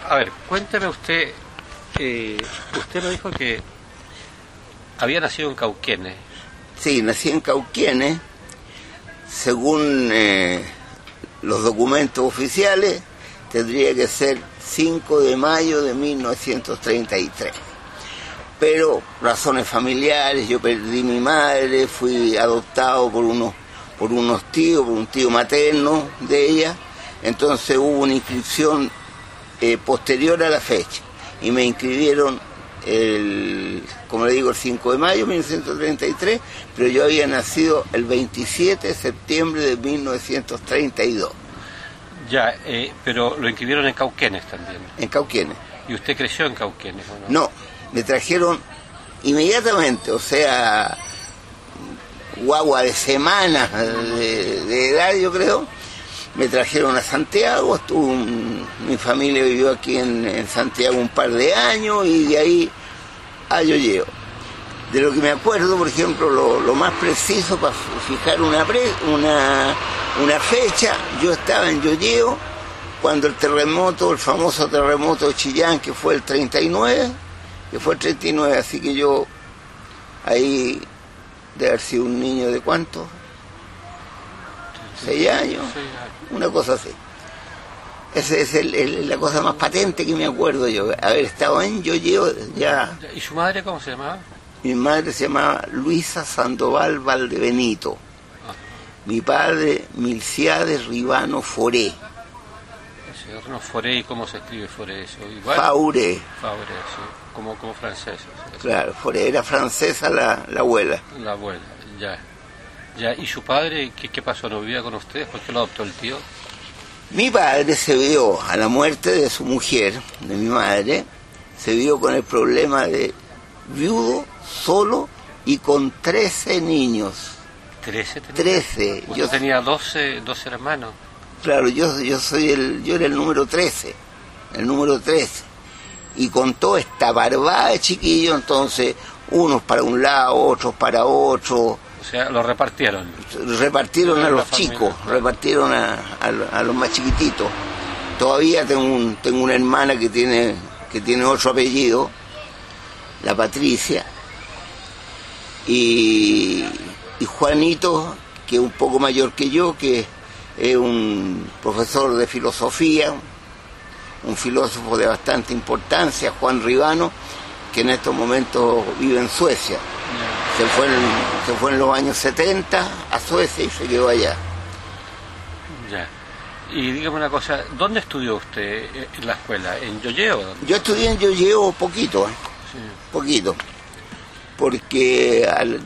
A ver, cuénteme usted, usted me dijo que había nacido en Cauquenes. Sí, nací en Cauquenes, según los documentos oficiales, tendría que ser 5 de mayo de 1933. Pero razones familiares, yo perdí mi madre, fui adoptado por unos tíos, por un tío materno de ella, entonces hubo una inscripción posterior a la fecha, y me inscribieron como le digo, el 5 de mayo de 1933, pero yo había nacido el 27 de septiembre de 1932. Ya, pero lo inscribieron en Cauquenes también. En Cauquenes. ¿Y usted creció en Cauquenes o no? No, me trajeron inmediatamente, o sea, guagua de semanas de edad, yo creo. Me trajeron a Santiago, mi familia vivió aquí en Santiago un par de años y de ahí a Yoyeo. De lo que me acuerdo, por ejemplo, lo más preciso para fijar una fecha, yo estaba en Yoyeo cuando el famoso terremoto de Chillán, que fue el 39, así que yo ahí de haber sido un niño de ¿cuánto? 6 años, una cosa así. Esa es la cosa más patente que me acuerdo yo, haber estado en Yoyeo ya. ¿Y su madre cómo se llamaba? Mi madre se llamaba Luisa Sandoval Valdebenito. Mi padre, Milciades Ribano Foré. Señor, no, Foré, ¿y cómo se escribe Foré? ¿Eso igual? Fauré. Fauré, sí, como francés. Claro, Foré, era francesa la abuela. La abuela, ya. Ya, ¿y su padre qué pasó? ¿No vivía con ustedes? ¿Por qué lo adoptó el tío? Mi padre se vio, a la muerte de su mujer, de mi madre, se vio con el problema de viudo, solo y con 13 niños. ¿13 tenía? 13. Usted yo tenía 12 hermanos. Claro, yo era el número 13, y con toda esta barbada de chiquillos, entonces, unos para un lado, otros para otro. O sea, lo repartieron. Repartieron a los chicos, repartieron a los más chiquititos. Todavía tengo una hermana que tiene otro apellido, la Patricia, y Juanito, que es un poco mayor que yo, que es un profesor de filosofía, un filósofo de bastante importancia, Juan Ribano, que en estos momentos vive en Suecia. Se fue en los años 70 a Suecia y se quedó allá. Ya. Y dígame una cosa, ¿dónde estudió usted en la escuela? ¿En Yoyeo? Yo estudié en Yoyeo poquito, Sí. Poquito. Porque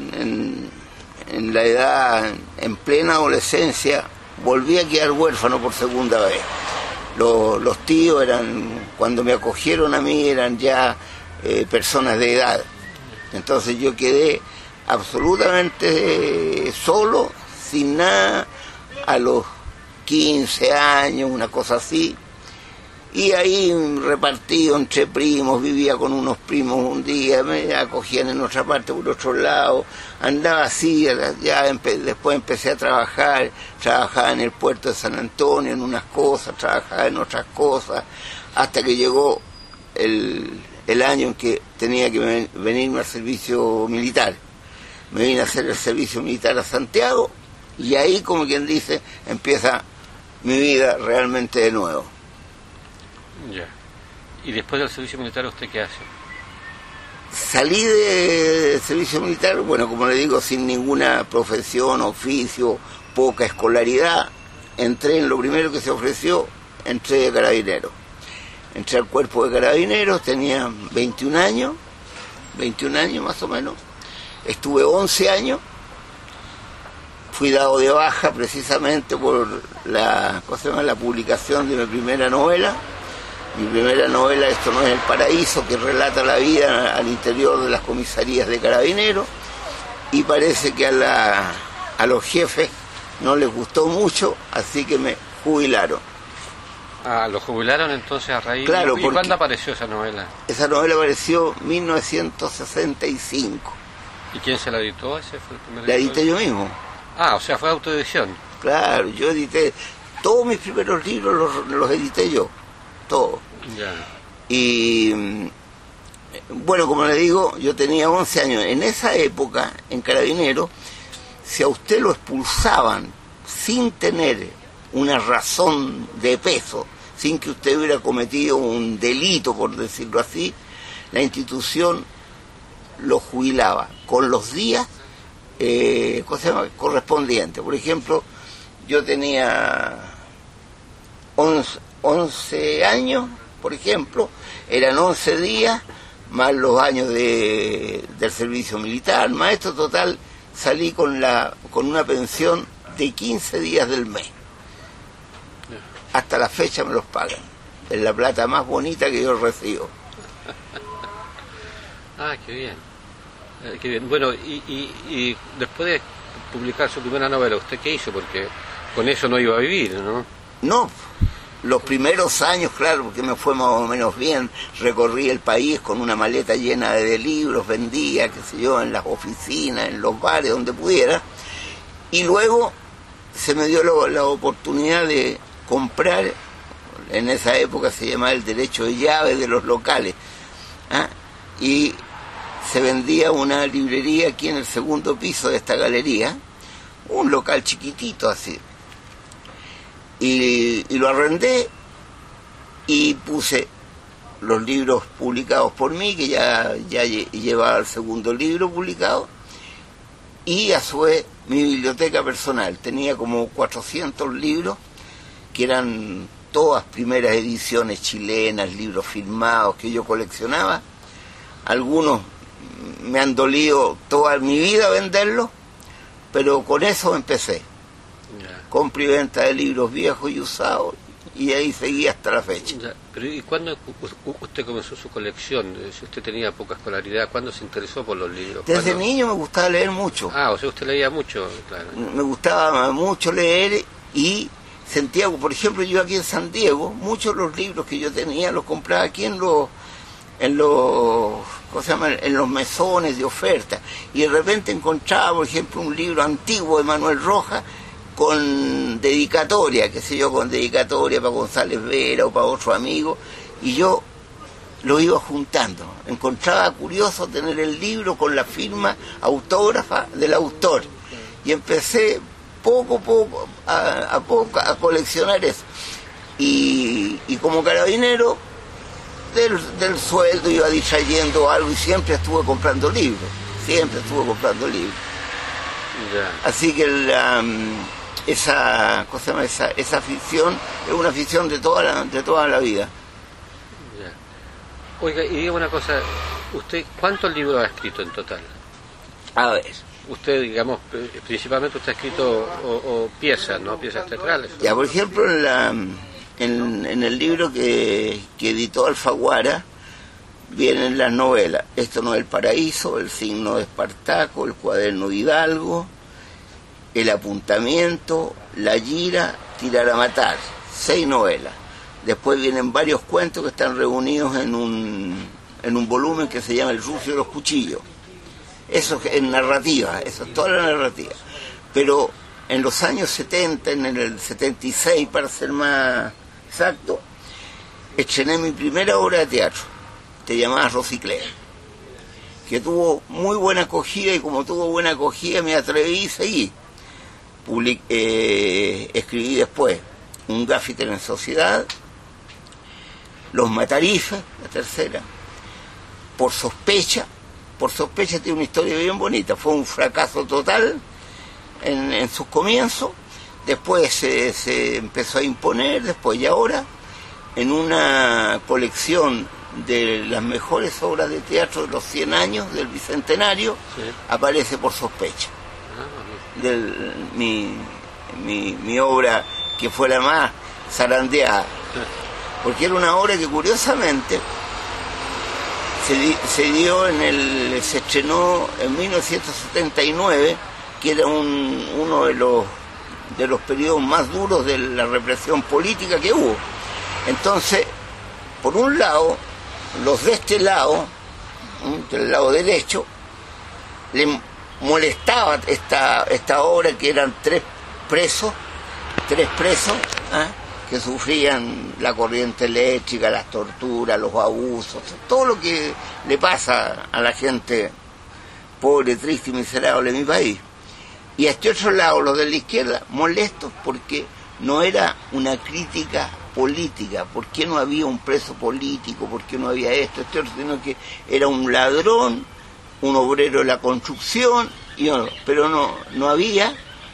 en la edad, en plena adolescencia, volví a quedar huérfano por segunda vez. Los tíos cuando me acogieron a mí, eran ya personas de edad. Entonces yo quedé absolutamente solo, sin nada, a los 15 años, una cosa así. Y ahí repartido entre primos, vivía con unos primos un día, me acogían en otra parte, por otro lado, andaba así, después empecé a trabajaba en el puerto de San Antonio en unas cosas, trabajaba en otras cosas, hasta que llegó el año en que tenía que venirme al servicio militar. Me vine a hacer el servicio militar a Santiago, y ahí, como quien dice, empieza mi vida realmente de nuevo. Ya. ¿Y después del servicio militar usted qué hace? Salí del servicio militar, bueno, como le digo, sin ninguna profesión, oficio, poca escolaridad. Entré en lo primero que se ofreció, entré de carabinero. Entré al cuerpo de carabineros, tenía 21 años más o menos. Estuve 11 años. Fui dado de baja precisamente por la publicación de mi primera novela. Mi primera novela, Esto no es el paraíso, que relata la vida al interior de las comisarías de carabineros, y parece que a los jefes no les gustó mucho, así que me jubilaron. Ah, ¿lo jubilaron entonces a raíz? Claro, ¿Y cuándo apareció esa novela? Esa novela apareció en 1965. ¿Y quién se la editó? ¿Ese fue el primer La edité yo mismo. Ah, o sea, fue autoedición. Claro, yo edité todos mis primeros libros, los edité yo, todos. Ya. Y bueno, como le digo, yo tenía 11 años. En esa época, en Carabineros, si a usted lo expulsaban sin tener una razón de peso, sin que usted hubiera cometido un delito, por decirlo así, la institución lo jubilaba con los días correspondientes. Por ejemplo, yo tenía 11 años, por ejemplo, eran 11 días, más los años del servicio militar, más esto, total, salí con una pensión de 15 días del mes. Hasta la fecha me los pagan. Es la plata más bonita que yo recibo. Ah, qué bien. Qué bien. Bueno, y después de publicar su primera novela, ¿usted qué hizo? Porque con eso no iba a vivir, ¿no? No, los primeros años, claro, porque me fue más o menos bien. Recorrí el país con una maleta llena de libros, vendía, qué sé yo, en las oficinas, en los bares, donde pudiera. Y luego se me dio la oportunidad de comprar, en esa época se llamaba el derecho de llave de los locales, ¿ah? Y se vendía una librería aquí en el segundo piso de esta galería, un local chiquitito así, y lo arrendé y puse los libros publicados por mí, que ya llevaba el segundo libro publicado, y a su vez mi biblioteca personal. Tenía como 400 libros, que eran todas primeras ediciones chilenas, libros firmados que yo coleccionaba. Algunos me han dolido toda mi vida venderlos, pero con eso empecé. Compra y venta de libros viejos y usados, y ahí seguí hasta la fecha. Ya, pero ¿y cuándo usted comenzó su colección? Si usted tenía poca escolaridad, ¿cuándo se interesó por los libros? Desde niño me gustaba leer mucho. Ah, o sea, usted leía mucho, claro. Me gustaba mucho leer y sentía, por ejemplo, yo aquí en San Diego, muchos de los libros que yo tenía los compraba aquí en los ¿cómo se llama?, en los mesones de oferta, y de repente encontraba, por ejemplo, un libro antiguo de Manuel Rojas con dedicatoria, qué sé yo, con dedicatoria para González Vera o para otro amigo, y yo lo iba juntando. Encontraba curioso tener el libro con la firma autógrafa del autor, y empecé poco a coleccionar eso. Y como carabinero, del sueldo iba distrayendo algo, y siempre estuve comprando libros. Ya. Así que esa afición es una afición de toda la vida. Ya. Oiga, y diga una cosa, ¿usted cuántos libros ha escrito en total? A ver. Usted, digamos, principalmente usted ha escrito o piezas, ¿no? Piezas teatrales. Ya, por ejemplo, en el libro que editó Alfaguara vienen las novelas Esto no es el paraíso, El signo de Espartaco, El cuaderno de Hidalgo, El apuntamiento, La Gira, Tirar a matar, 6 novelas. Después vienen varios cuentos que están reunidos en un volumen que se llama El rucio de los cuchillos. Eso es narrativa, eso es toda la narrativa. Pero en los años 70, en el 76 para ser más exacto, estrené mi primera obra de teatro, te llamaba Rosicler, que tuvo muy buena acogida, y como tuvo buena acogida me atreví y seguí. Escribí después Un Gaffiter en Sociedad, Los Matarifes, la tercera, Por sospecha tiene una historia bien bonita, fue un fracaso total en sus comienzos, después se empezó a imponer, después y ahora, en una colección de las mejores obras de teatro de los 100 años del Bicentenario, sí, aparece Por sospecha. Mi obra que fue la más zarandeada, porque era una obra que curiosamente se estrenó en 1979, que era uno de los periodos más duros de la represión política que hubo. Entonces, por un lado, los de este lado, del lado derecho, le molestaba esta obra, que eran tres presos, ¿eh? que sufrían la corriente eléctrica, las torturas, los abusos, todo lo que le pasa a la gente pobre, triste y miserable de mi país. Y a este otro lado, los de la izquierda, molestos porque no era una crítica política, por qué no había un preso político, por qué no había esto, este otro, sino que era un ladrón, un obrero de la construcción, pero no había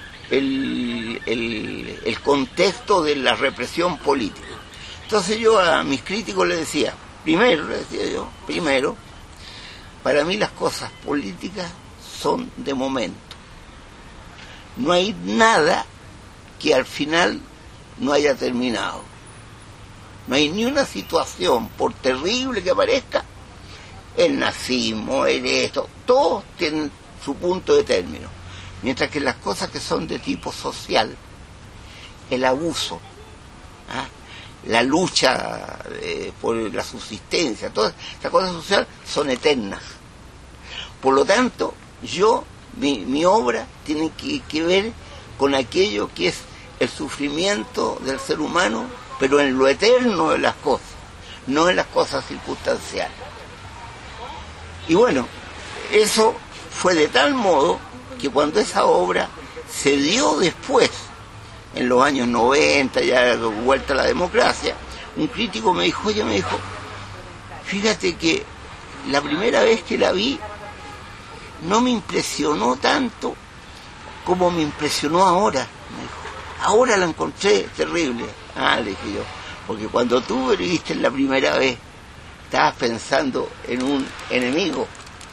el contexto de la represión política. Entonces yo a mis críticos les decía, primero, para mí las cosas políticas son de momento. No hay nada que al final no haya terminado. No hay ni una situación, por terrible que parezca, el nazismo, esto, todos tienen su punto de término. Mientras que las cosas que son de tipo social, el abuso, la lucha por la subsistencia, todas estas cosas sociales son eternas. Por lo tanto, mi obra tiene que ver con aquello que es el sufrimiento del ser humano, pero en lo eterno de las cosas, no en las cosas circunstanciales. Y bueno, eso fue de tal modo que cuando esa obra se dio después, en los años 90, ya vuelta a la democracia, un crítico me dijo, fíjate que la primera vez que la vi no me impresionó tanto como me impresionó ahora. Me dijo, ahora la encontré terrible. Le dije yo, porque cuando tú me viste la primera vez, estabas pensando en un enemigo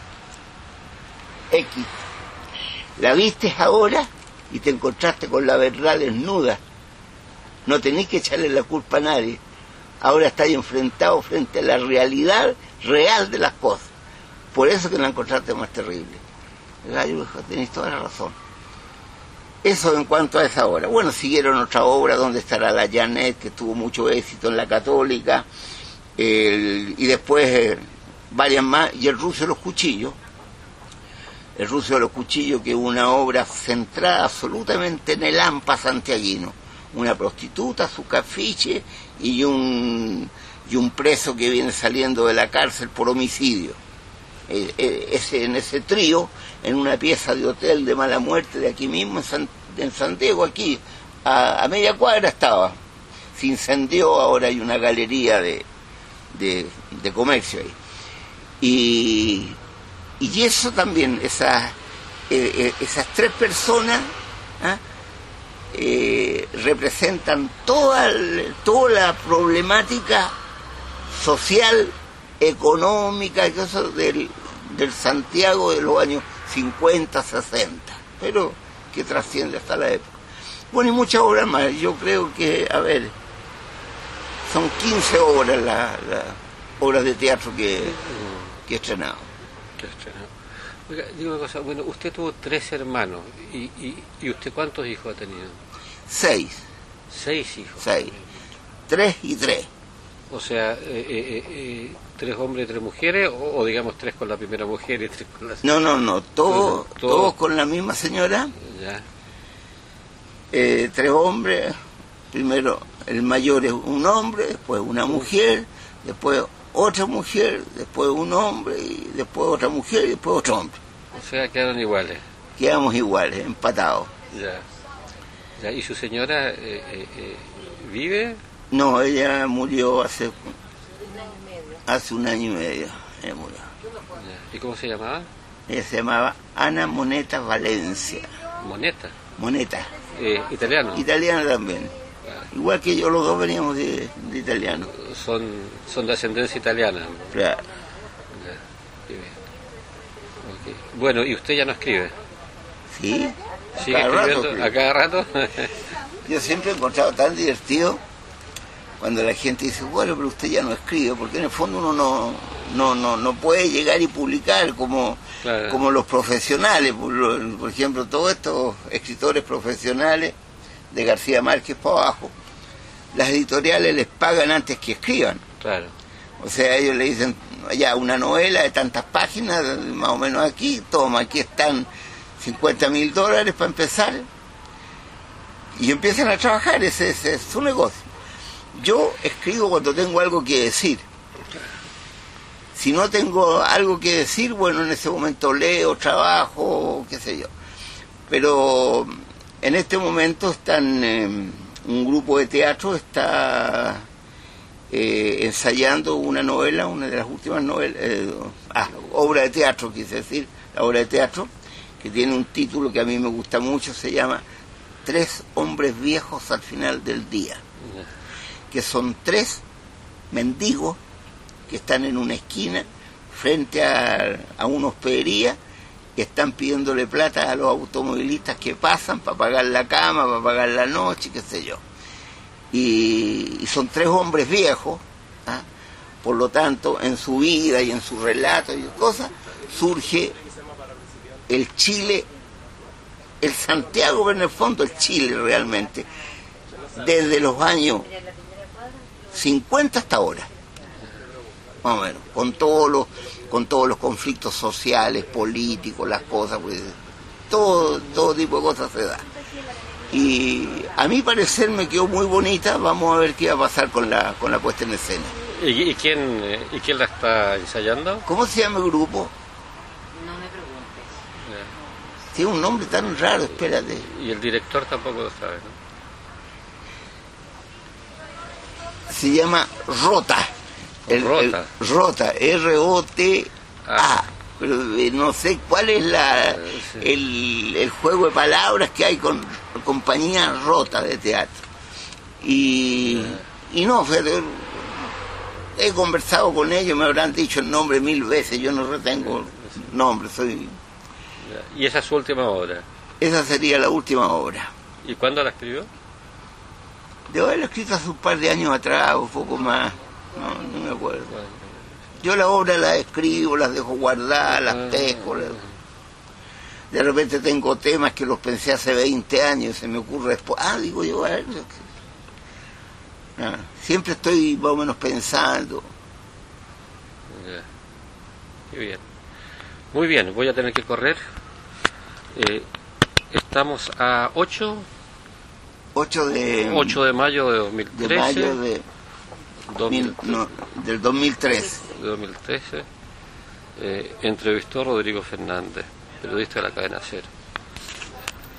X. La viste ahora y te encontraste con la verdad desnuda. No tenés que echarle la culpa a nadie. Ahora estás enfrentado frente a la realidad real de las cosas. Por eso que la encontraste más terrible. El gallo dijo, tenés toda la razón. Eso en cuanto a esa obra. Bueno, siguieron otra obra donde estará la Janet, que tuvo mucho éxito en la Católica, y después varias más, y el Rucio de los Cuchillos. El Rucio de los Cuchillos, que es una obra centrada absolutamente en el AMPA santiaguino. Una prostituta, su cafiche y un preso que viene saliendo de la cárcel por homicidio. En ese trío, en una pieza de hotel de mala muerte de aquí mismo, en Santiago, aquí, a media cuadra estaba. Se incendió, ahora hay una galería de comercio ahí. Y eso también, esas tres personas representan toda la problemática social, económica, y eso del Santiago de los años 50, 60, pero que trasciende hasta la época. Bueno, y muchas obras más. Yo creo que, son 15 obras las obras de teatro que he estrenado. Oiga, digo una cosa, bueno, usted tuvo 3 hermanos, ¿y usted cuántos hijos ha tenido? 6. 6 hijos. 6. 3 y 3. O sea, 3 hombres y 3 mujeres, o digamos 3 con la primera mujer y 3 con la segunda. No, todos con la misma señora. Ya. 3 hombres, primero el mayor es un hombre, después una mujer, después otra mujer, después un hombre, y después otra mujer, y después otro hombre. O sea, quedaron iguales. Quedamos iguales, empatados. Ya. ¿Y su señora vive? No, ella murió hace un año y medio. Ella murió. ¿Y cómo se llamaba? Ella se llamaba Ana Moneta Valencia. Moneta. ¿Italiano? Italiano también. Igual que yo, los dos veníamos de italiano. Son de ascendencia italiana. Claro. Ya, qué bien. Okay. Bueno, ¿y usted ya no escribe? Sí. ¿Sigue escribiendo a cada rato? Yo siempre he encontrado tan divertido cuando la gente dice, bueno, pero usted ya no escribe, porque en el fondo uno no puede llegar y publicar como los profesionales. Por ejemplo, todos estos escritores profesionales, de García Márquez para abajo, las editoriales les pagan antes que escriban. Claro. O sea, ellos le dicen, ya, una novela de tantas páginas, más o menos aquí, toma, aquí están $50,000 para empezar, y empiezan a trabajar, ese es su negocio. Yo escribo cuando tengo algo que decir. Si no tengo algo que decir, bueno, en ese momento leo, trabajo, qué sé yo. Pero en este momento están, un grupo de teatro está ensayando una novela, una de las últimas novelas, obra de teatro, quise decir, la obra de teatro, que tiene un título que a mí me gusta mucho, se llama Tres hombres viejos al final del día, que son tres mendigos que están en una esquina frente a una hospedería, que están pidiéndole plata a los automovilistas que pasan para pagar la cama, para pagar la noche, qué sé yo. Y son tres hombres viejos, ¿ah? Por lo tanto, en su vida y en su relato y cosas, surge el Chile, el Santiago, pero en el fondo el Chile realmente, desde los años 50 hasta ahora, más o menos, con todos los conflictos sociales, políticos, las cosas, pues, todo tipo de cosas se da. Y a mi parecer me quedó muy bonita. Vamos a ver qué va a pasar con la puesta en escena. ¿Y quién la está ensayando? ¿Cómo se llama el grupo? No me preguntes. Tiene un nombre tan raro, espérate. Y el director tampoco lo sabe, ¿no? Se llama Rota. Rota. Rota, R-O-T-A. Pero no sé cuál es el juego de palabras que hay con compañía Rota de teatro. Y no, he conversado con ellos, me habrán dicho el nombre 1000 veces, yo no retengo nombre, ¿Y esa es su última obra? Esa sería la última obra. ¿Y cuándo la escribió? Debo haberla escrito hace un par de años atrás, un poco más, no me acuerdo. Yo la obra la escribo, las dejo guardadas, las pesco. De repente tengo temas que los pensé hace 20 años y se me ocurre después. Digo yo, a ver. Siempre estoy más o menos pensando. Ya. Qué bien. Muy bien, voy a tener que correr. Estamos a 8 de mayo de 2013. De mayo del 2013. 2013, entrevistó a Rodrigo Fernández, periodista de la cadena SER.